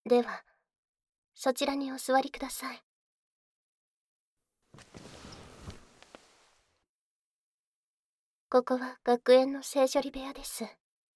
では、そちらにお座りください。ここは学園の聖書理部屋です。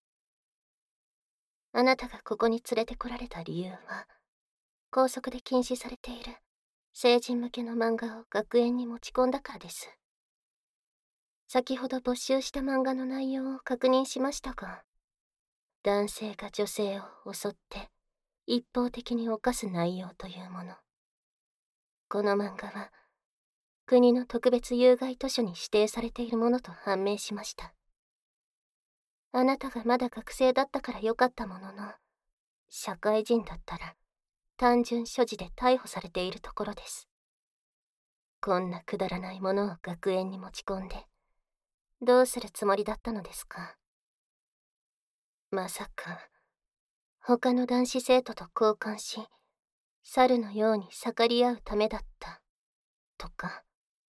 あなたがここに連れてこられた理由は、校則で禁止されている成人向けの漫画を学園に持ち込んだからです。先ほど没収した漫画の内容を確認しましたが、男性が女性を襲って一方的に犯す内容というもの。この漫画は国の特別有害図書に指定されているものと判明しました。あなたがまだ学生だったからよかったものの、社会人だったら単純所持で逮捕されているところです。こんなくだらないものを学園に持ち込んでどうするつもりだったのですか。まさか他の男子生徒と交換し、猿のように盛り合うためだったとか。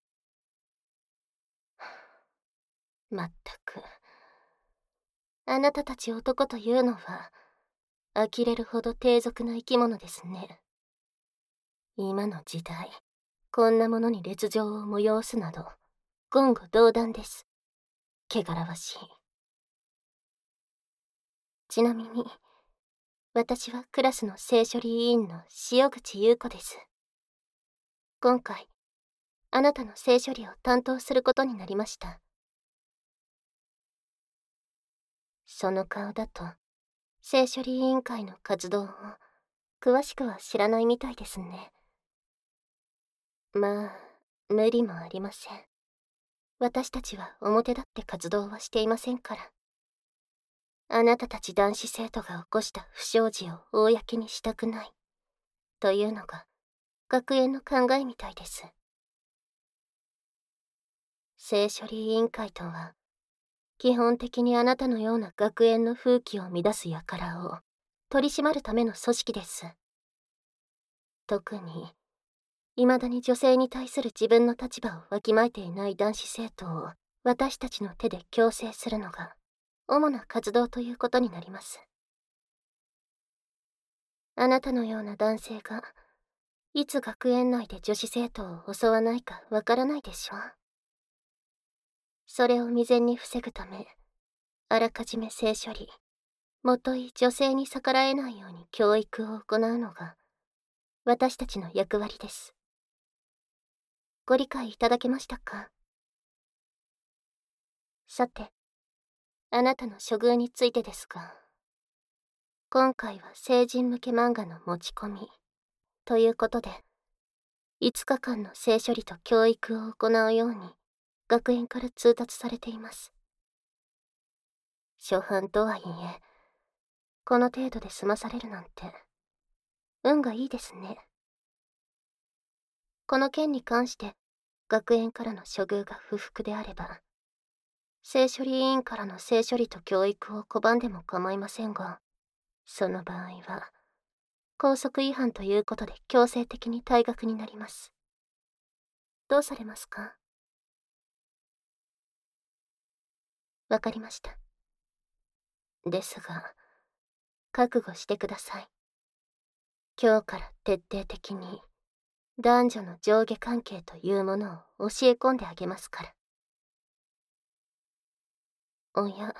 まったく、あなたたち男というのは呆れるほど低俗な生き物ですね。今の時代、こんなものに烈情を催すなど言語道断です。汚らわしい。ちなみに、私はクラスの性処理委員の塩口優子です。今回、あなたの性処理を担当することになりました。その顔だと、性処理委員会の活動を詳しくは知らないみたいですね。まあ、無理もありません。私たちは表立って活動はしていませんから。あなたたち男子生徒が起こした不祥事を公にしたくない。というのが、学園の考えみたいです。性処理委員会とは、基本的にあなたのような学園の風紀を乱す輩を取り締まるための組織です。特に、未だに女性に対する自分の立場をわきまえていない男子生徒を私たちの手で強制するのが主な活動ということになります。あなたのような男性がいつ学園内で女子生徒を襲わないかわからないでしょう。それを未然に防ぐため、あらかじめ性処理、もとい女性に逆らえないように教育を行うのが私たちの役割です。ご理解いただけましたか？さて、あなたの処遇についてですが、今回は成人向け漫画の持ち込みということで、5日間の性処理と教育を行うように学園から通達されています。初犯とはいえ、この程度で済まされるなんて、運がいいですね。この件に関して、学園からの処遇が不服であれば、性処理委員からの性処理と教育を拒んでも構いませんが、その場合は、校則違反ということで強制的に退学になります。どうされますか？わかりました。ですが、覚悟してください。今日から徹底的に男女の上下関係というものを教え込んであげますから。おや、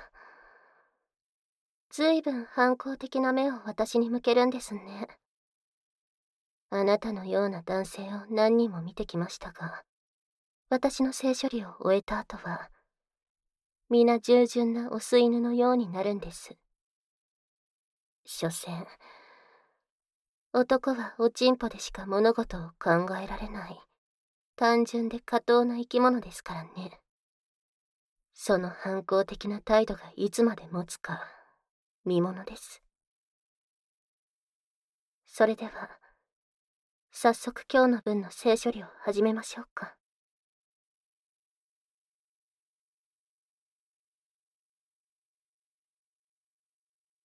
ずいぶん反抗的な目を私に向けるんですね。あなたのような男性を何人も見てきましたが、私の性処理を終えた後は、皆従順なオス犬のようになるんです。所詮、男はおちんぽでしか物事を考えられない、単純で下等な生き物ですからね。その反抗的な態度がいつまで持つか、見ものです。それでは、早速今日の分の性処理を始めましょうか。